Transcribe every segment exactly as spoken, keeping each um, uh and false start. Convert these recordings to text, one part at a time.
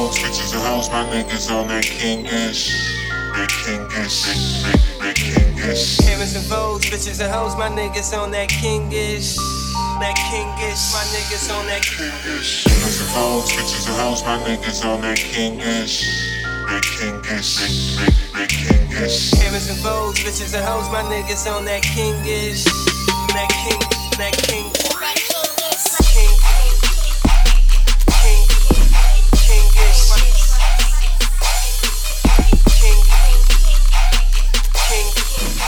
folks, bitches and hoes, my niggas on that kingish. That kingish, that, that kingish. Hammers and Vogues, bitches and hoes, my niggas on that kingish. That kingish, my niggas on that kingish. Hammers and folks, bitches and hoes, my niggas on that kingish. That kingish, that, that, that kingish. Hammers and Vogues, bitches and hoes, my niggas on that kingish. That king, that king, king, king, kingish, king, king,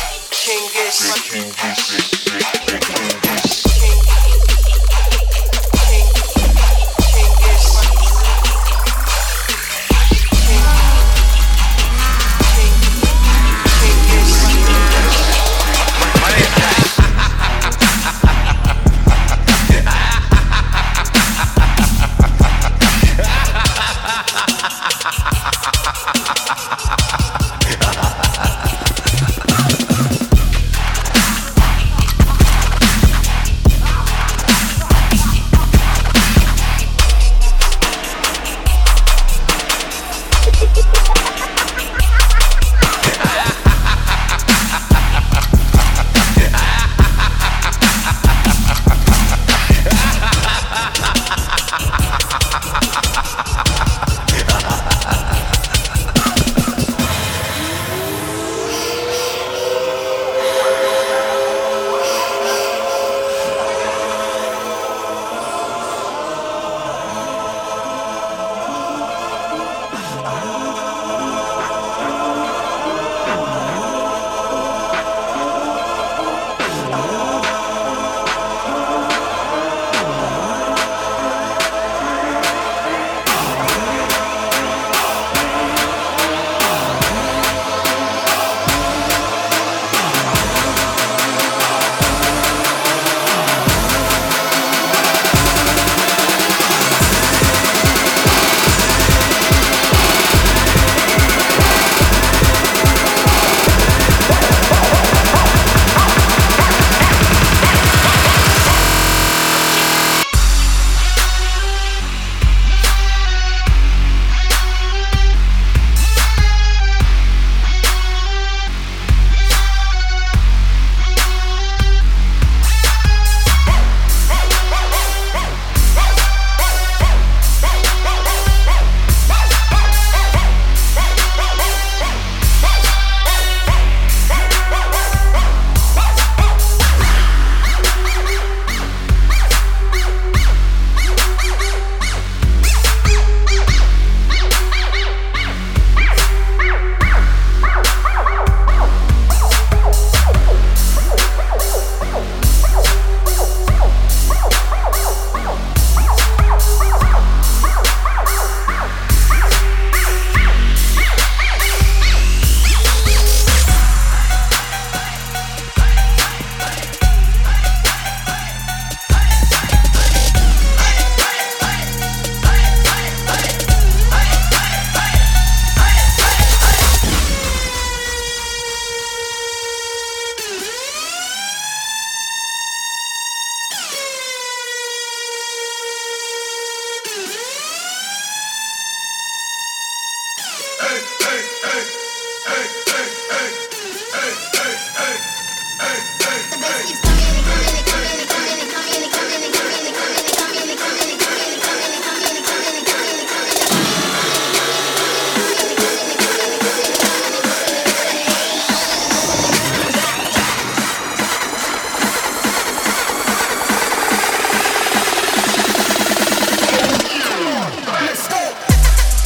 kingish, that kingish, that, that, that kingish.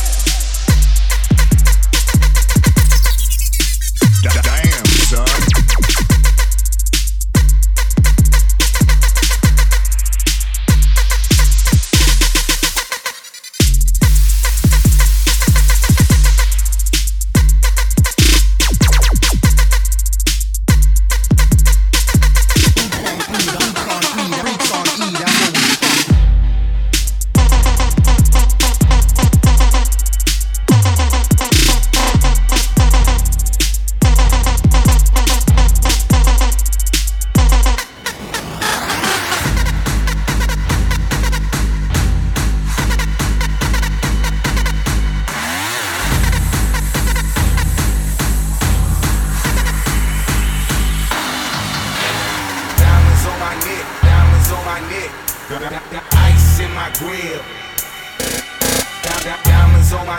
Damn, son.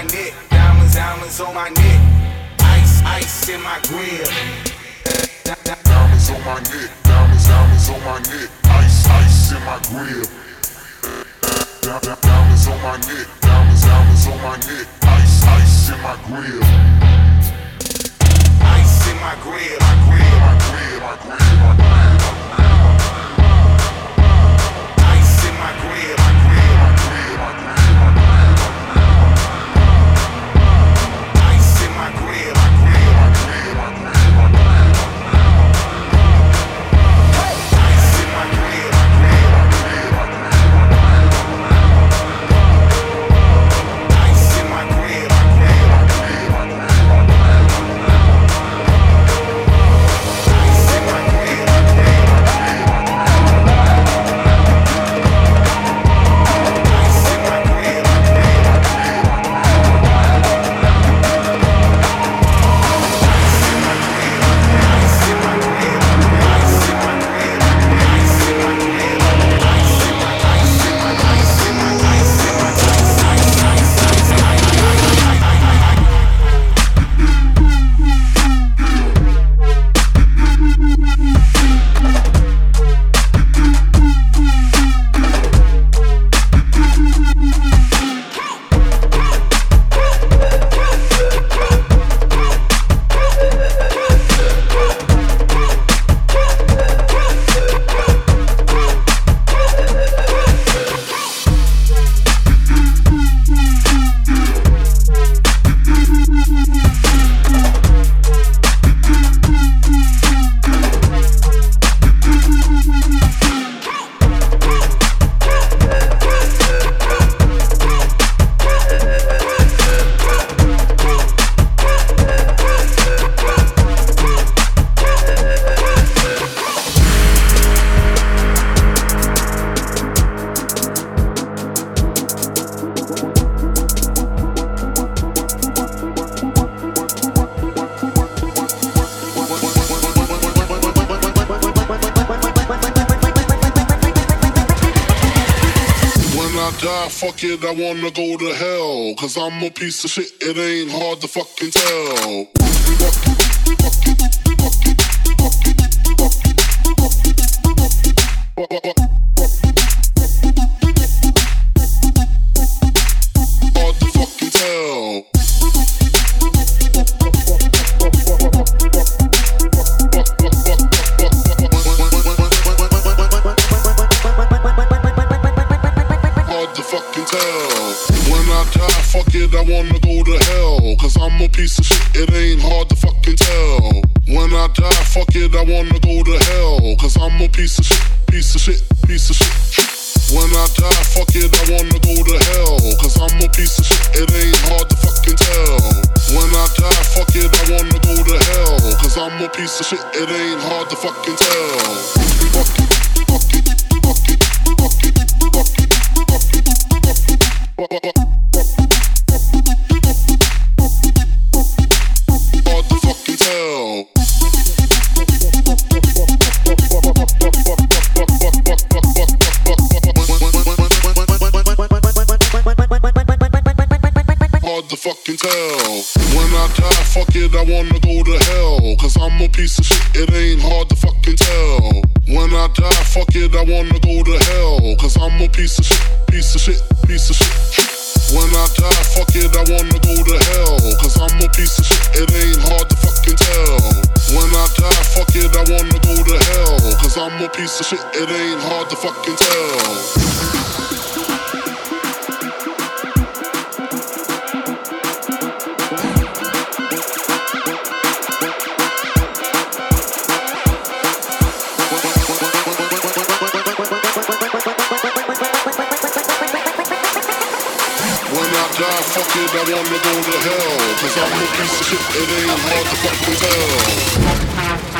neck, diamonds, diamonds on my neck, ice, ice in my grill. Diamonds on my neck, diamonds, diamonds on my neck, ice, ice in my grill. Diamonds on my neck, diamonds, diamonds on my neck, ice, ice in my grill. Ice in my grill, my grill, my grill, my grill, my grill. Ice in my grill, my grill, my grill, my grill, my grill. Ice in my grill, my grill, my grill, my grill, my grill. Ice in my grill, my grill, my grill, my grill, my grill. Ice in my grill, my grill, my grill, my grill, my grill. Fuck it, I wanna go to hell. Cause I'm a piece of shit, it ain't hard to fucking tell. Hard to fucking tell. When I die, fuck it, I wanna go to hell. Cause I'm a piece of shit, it ain't hard to fucking tell. When I die, fuck it, I wanna go to hell. Cause I'm a piece of shit, piece of shit, piece of shit. When I die, fuck it, I wanna go to hell. Cause I'm a piece of shit, it ain't hard to fucking tell. When I die, fuck it, I wanna go to hell. Cause I'm a piece of shit, it ain't hard to fucking tell. Fuck it, fuck it, fuck it, fuck it, fuck it, fuck it. Hard to fucking tell. Hard to fucking tell. When I die, fuck it, I wanna go to hell. Cause I'm a piece of shit, it ain't hard to fucking tell. When I die, fuck it, I wanna go to hell. Cause I'm a piece of shit, piece of shit, piece of shit. When I die, fuck it, I wanna go to hell. Cause I'm a piece of shit, it ain't hard to fucking tell. When I die, fuck it, I wanna go to hell. Cause I'm a piece of shit, it ain't hard to fucking tell. Fuck it, I wanna go to hell. Cause I'm a piece of shit, it ain't hard to fucking tell.